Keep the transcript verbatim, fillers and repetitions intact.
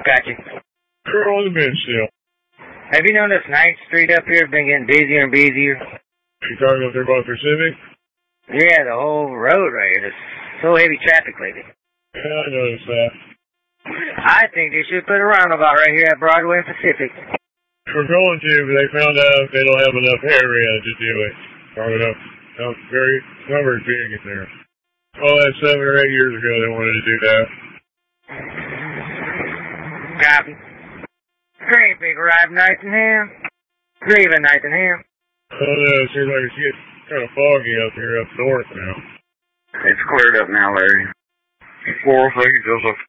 got you. We're on the bench still. Have you noticed ninth Street up here been getting busier and busier? You talking up there by Pacific? Yeah, the whole road right here. There's so heavy traffic lately. Yeah, I noticed that. I think they should put a roundabout right here at Broadway and Pacific. We're going to, but they found out they don't have enough area to do it. Or enough, enough very covered big in there. Oh, that's seven or eight years ago they wanted to do that. Copy. Great big arrive, Nottingham. Leaving Nottingham. Oh no, it seems like it's getting kind of foggy up here up north now. It's cleared up now, Larry. Four things, Joseph.